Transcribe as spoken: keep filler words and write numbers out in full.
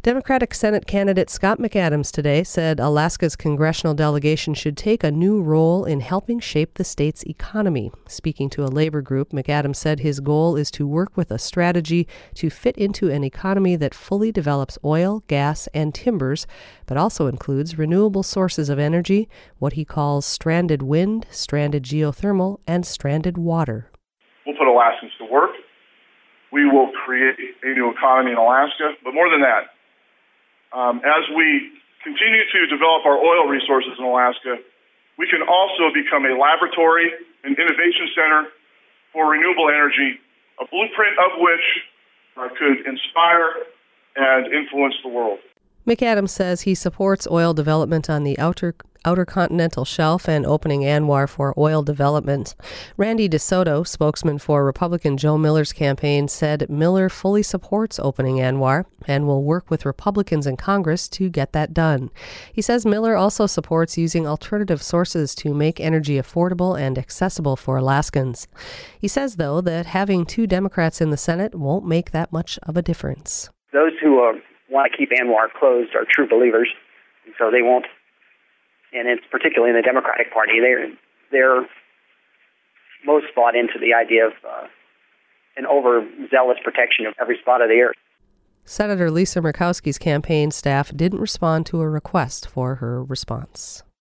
Democratic Senate candidate Scott McAdams today said Alaska's congressional delegation should take a new role in helping shape the state's economy. Speaking to a labor group, McAdams said his goal is to work with a strategy to fit into an economy that fully develops oil, gas, and timbers, but also includes renewable sources of energy, what he calls stranded wind, stranded geothermal, and stranded water. We'll put Alaskans to work. We will create a new economy in Alaska, but more than that, Um, as we continue to develop our oil resources in Alaska, we can also become a laboratory, an innovation center for renewable energy, a blueprint of which uh, could inspire and influence the world. McAdams says he supports oil development on the outer outer continental shelf and opening ANWR for oil development. Randy DeSoto, spokesman for Republican Joe Miller's campaign, said Miller fully supports opening ANWR and will work with Republicans in Congress to get that done. He says Miller also supports using alternative sources to make energy affordable and accessible for Alaskans. He says, though, that having two Democrats in the Senate won't make that much of a difference. Those who uh, want to keep ANWR closed are true believers, and so they won't. And it's particularly in the Democratic Party, they're they're most bought into the idea of uh, an overzealous protection of every spot of the earth. Senator Lisa Murkowski's campaign staff didn't respond to a request for her response.